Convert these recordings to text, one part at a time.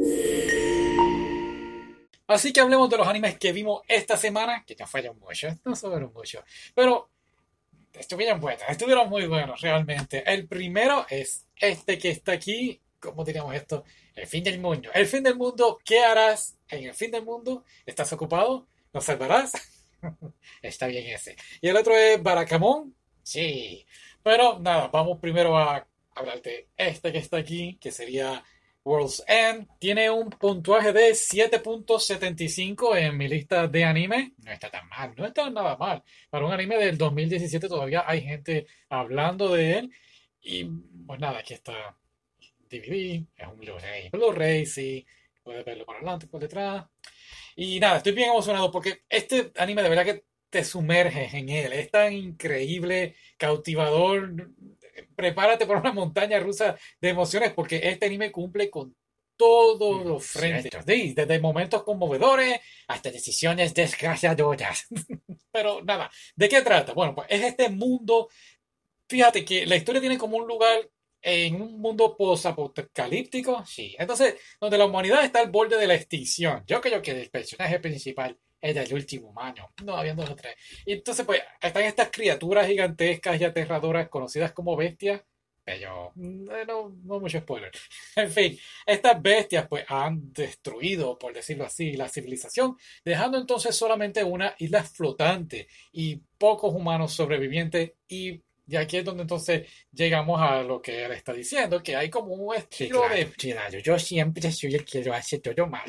Así que hablemos de los animes que vimos esta semana, que no fueron muchos, no fueron muchos, pero estuvieron buenos, estuvieron muy buenos realmente. El primero es este que está aquí, ¿cómo diríamos esto? El fin del mundo. El fin del mundo, ¿qué harás en el fin del mundo? ¿Estás ocupado? ¿Nos salvarás? Está bien ese. Y el otro es Barakamon. Sí. Pero nada, vamos primero a hablar de este que está aquí, que sería World's End. Tiene un puntuaje de 7.75 en mi lista de anime. No está tan mal, no está nada mal. Para un anime del 2017 todavía hay gente hablando de él. Y pues nada, aquí está DVD, es un Blu-ray. Blu-ray, sí. Puedes verlo por adelante, por detrás. Y nada, estoy bien emocionado porque este anime de verdad que te sumerges en él. Es tan increíble, cautivador. Prepárate para una montaña rusa de emociones porque este anime cumple con todos los frentes. Sí, desde momentos conmovedores hasta decisiones desgraciadoras. Pero nada, ¿de qué trata? Bueno, pues es este mundo. Fíjate que la historia tiene como un lugar en un mundo post-apocalíptico, sí. Entonces, donde la humanidad está al borde de la extinción. Yo creo que el personaje principal es el último humano. No, habiendo los tres. Y entonces, pues, están estas criaturas gigantescas y aterradoras conocidas como bestias. Pero no mucho spoiler. En fin, estas bestias pues han destruido, por decirlo así, la civilización, dejando entonces solamente una isla flotante y pocos humanos sobrevivientes y aquí es donde entonces llegamos a lo que él está diciendo, que hay como un estilo de... Claro, yo siempre soy el que lo hace todo mal.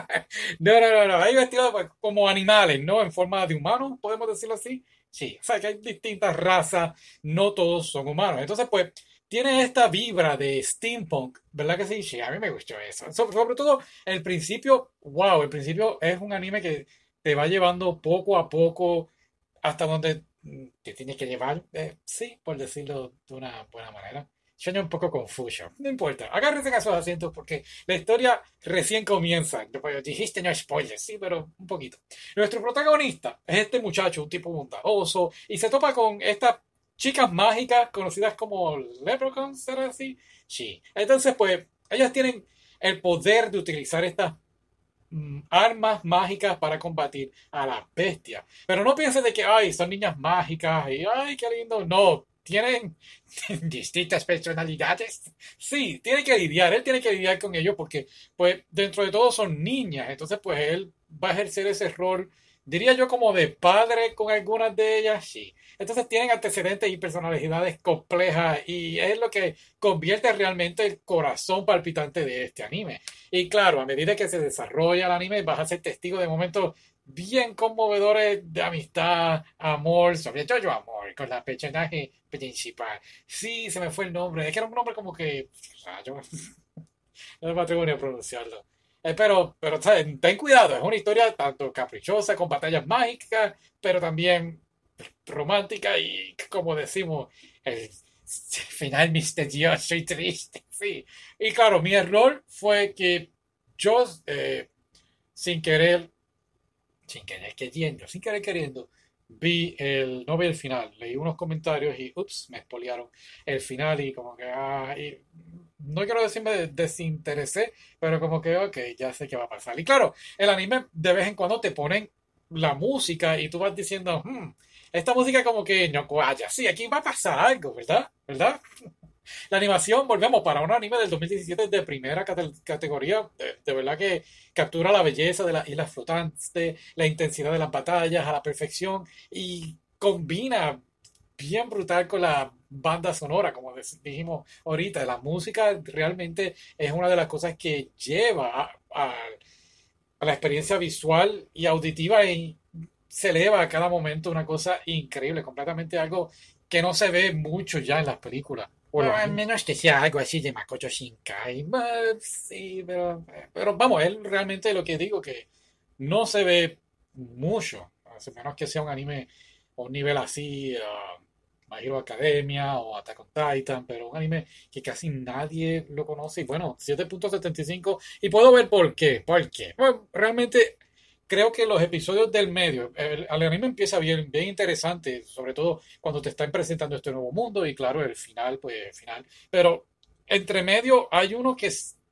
No. Hay vestidos pues, como animales, ¿no? En forma de humanos, podemos decirlo así. Sí, o sea que hay distintas razas, no todos son humanos. Entonces, pues, tiene esta vibra de steampunk, ¿verdad que sí? Sí, a mí me gustó eso. Sobre todo, el principio, wow, el principio es un anime que te va llevando poco a poco hasta donde te tienes que llevar, sí, por decirlo de una buena manera. Suena un poco confuso. No importa. Agárrense a sus asientos porque la historia recién comienza. Pues, dijiste no spoilers, sí, pero un poquito. Nuestro protagonista es este muchacho, un tipo bondadoso, y se topa con estas chicas mágicas conocidas como leprechauns, ¿será así? Sí. Entonces, pues, ellas tienen el poder de utilizar estas armas mágicas para combatir a las bestias. Pero no pienses de que, ay, son niñas mágicas y, ay, qué lindo. No, tienen distintas personalidades. Sí, él tiene que lidiar con ellos porque, pues, dentro de todo son niñas. Entonces, pues, él va a ejercer ese rol, diría yo, como de padre con algunas de ellas. Sí. Entonces, tienen antecedentes y personalidades complejas y es lo que convierte realmente el corazón palpitante de este anime. Y claro, a medida que se desarrolla el anime, vas a ser testigo de momentos bien conmovedores de amistad, amor, sobre todo amor, con la personaje principal. Sí, se me fue el nombre. Es que era un nombre como que... Rayo, no me atrevo ni a pronunciarlo. Pero ¿sabes? Ten cuidado, es una historia tanto caprichosa, con batallas mágicas, pero también romántica y, como decimos, el final misterioso y triste. Sí. Y claro, mi error fue que yo, sin querer, sin querer queriendo, no vi el final, leí unos comentarios y ups, me expoliaron el final y como que, y no quiero decirme desinteresé, pero como que, ok, ya sé qué va a pasar. Y claro, el anime de vez en cuando te ponen la música y tú vas diciendo, esta música como que no cuadra, sí, aquí va a pasar algo, ¿verdad? ¿Verdad? La animación, volvemos, para un anime del 2017 de primera categoría, de verdad que captura la belleza de las islas flotantes, la intensidad de las batallas a la perfección y combina bien brutal con la banda sonora, como dijimos ahorita. La música realmente es una de las cosas que lleva a la experiencia visual y auditiva y se eleva a cada momento una cosa increíble, completamente algo que no se ve mucho ya en las películas. Bueno, al menos que sea algo así de Makoto Shinkai. Sí, pero vamos, él realmente lo que digo que no se ve mucho, a menos que sea un anime a un nivel así, My Hero Academia o Attack on Titan, pero un anime que casi nadie lo conoce. Y bueno, 7.75. Y puedo ver por qué. ¿Por qué? Bueno, realmente creo que los episodios del medio, el anime empieza bien interesante, sobre todo cuando te están presentando este nuevo mundo y claro, el final, pues el final. Pero entre medio hay uno que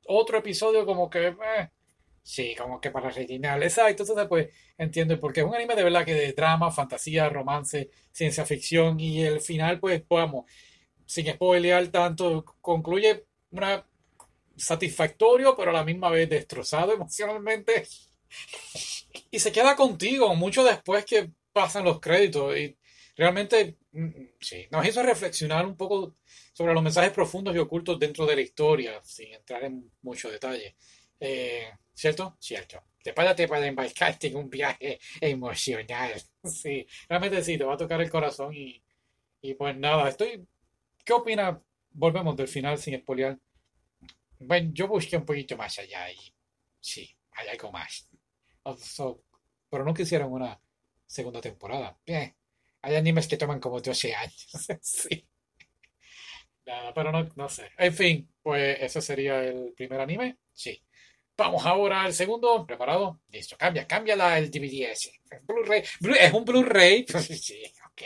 otro episodio como que, sí, como que para rellenar. Exacto, entonces pues entiendo porque es un anime de verdad que de drama, fantasía, romance, ciencia ficción y el final pues vamos, sin spoilear tanto, concluye una satisfactorio pero a la misma vez destrozado emocionalmente y se queda contigo mucho después que pasan los créditos y realmente sí, nos hizo reflexionar un poco sobre los mensajes profundos y ocultos dentro de la historia, sin entrar en mucho detalle. ¿Cierto? Cierto. Prepárate para embarcarte en un viaje emocional. Sí, realmente sí, te va a tocar el corazón y pues nada, ¿Qué opinas? Volvemos del final sin spoilear. Bueno, yo busqué un poquito más allá y sí, hay algo más. So, pero no quisieron una segunda temporada. Hay animes que toman como 12 años. Sí, nada, pero no sé. En fin, pues ese sería el primer anime. Sí. Vamos ahora al segundo. ¿Preparado? Listo. El DVD ese. Blu-ray. ¿Es un Blu-ray? Pues sí, ok.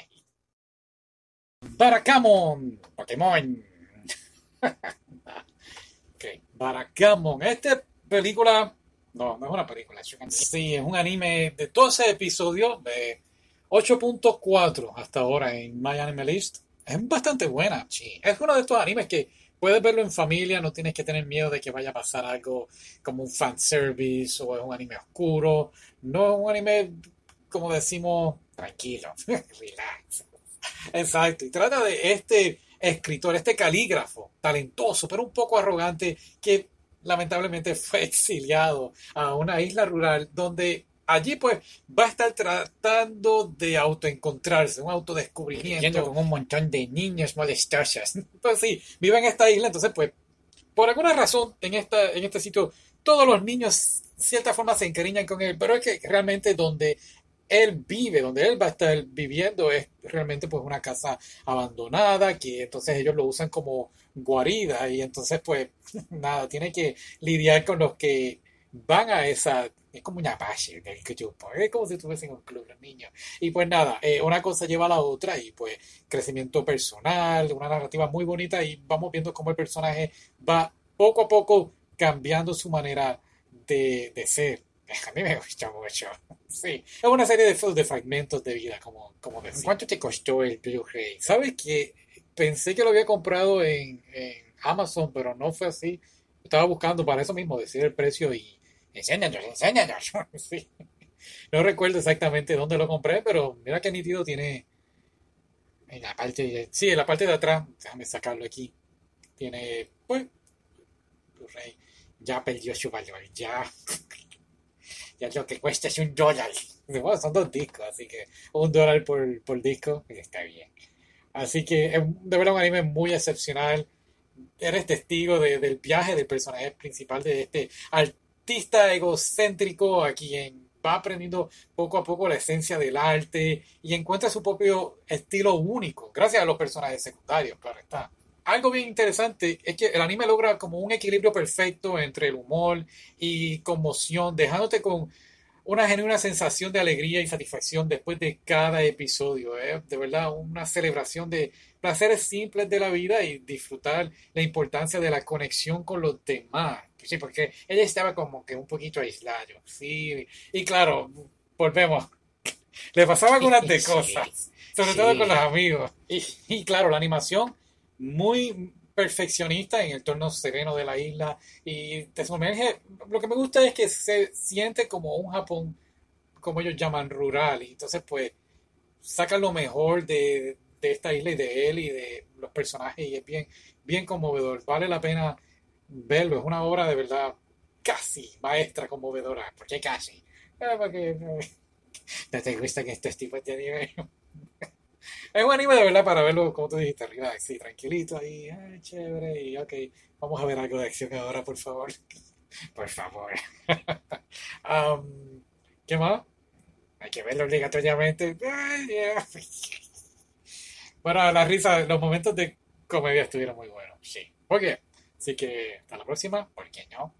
Barakamon. Pokémon. Ok. Barakamon. Esta película. No es una película. Sí, es un anime de 12 episodios. De 8.4 hasta ahora en My Anime List. Es bastante buena. Sí. Es uno de estos animes que puedes verlo en familia. No tienes que tener miedo de que vaya a pasar algo como un fanservice o es un anime oscuro. No es un anime, como decimos, tranquilo. Relax. Exacto, y trata de este escritor, este calígrafo, talentoso, pero un poco arrogante, que lamentablemente fue exiliado a una isla rural donde allí pues va a estar tratando de autoencontrarse, un autodescubrimiento con un montón de niños molestosos. Pues sí, vive en esta isla, entonces pues por alguna razón en este sitio todos los niños de cierta forma se encariñan con él, pero es que realmente donde él vive, donde él va a estar viviendo es realmente pues una casa abandonada que entonces ellos lo usan como guarida y entonces pues nada, tiene que lidiar con los que van a esa, es como una base del grupo, es como si estuviesen en un club los niños. Y pues nada, una cosa lleva a la otra y pues crecimiento personal, una narrativa muy bonita y vamos viendo cómo el personaje va poco a poco cambiando su manera de ser. A mí me gusta mucho. Sí, es una serie de fragmentos de vida, como decía. ¿Cuánto te costó el Blu-ray? ¿Sabes que pensé que lo había comprado en Amazon, pero no fue así? Estaba buscando para eso mismo, decir el precio y enséñanos, enséñanos. Sí. No recuerdo exactamente dónde lo compré, pero mira qué nítido tiene en la parte sí, en la parte de atrás. Déjame sacarlo aquí. Tiene, pues, Blu-ray. Ya perdió su valor, ya lo que cuesta es $1. Bueno, son dos discos, así que $1 por disco, está bien. Así que es de verdad un anime muy excepcional. Eres testigo del viaje del personaje principal de este artista egocéntrico a quien va aprendiendo poco a poco la esencia del arte y encuentra su propio estilo único, gracias a los personajes secundarios, claro está. Algo bien interesante es que el anime logra como un equilibrio perfecto entre el humor y conmoción, dejándote con una genuina sensación de alegría y satisfacción después de cada episodio. De verdad, una celebración de placeres simples de la vida y disfrutar la importancia de la conexión con los demás. Sí, porque ella estaba como que un poquito aislada. Sí, y claro, volvemos. Le pasaban algunas de cosas, sobre todo con los amigos. Y claro, la animación muy perfeccionista en el entorno sereno de la isla y te sumerge. Lo que me gusta es que se siente como un Japón, como ellos llaman, rural. Y entonces, pues, sacan lo mejor de esta isla y de él y de los personajes y es bien conmovedor. Vale la pena verlo. Es una obra de verdad casi maestra conmovedora. ¿Por qué casi? Porque no te gusta que estos tipos de anime. Es un anime de verdad para verlo, como tú dijiste, arriba, sí, tranquilito ahí, chévere, y ok, vamos a ver algo de acción ahora, por favor. Por favor. Um, ¿Qué más? Hay que verlo obligatoriamente. Yeah. Bueno, la risa, los momentos de comedia estuvieron muy buenos, sí. Ok, así que hasta la próxima, ¿por qué no?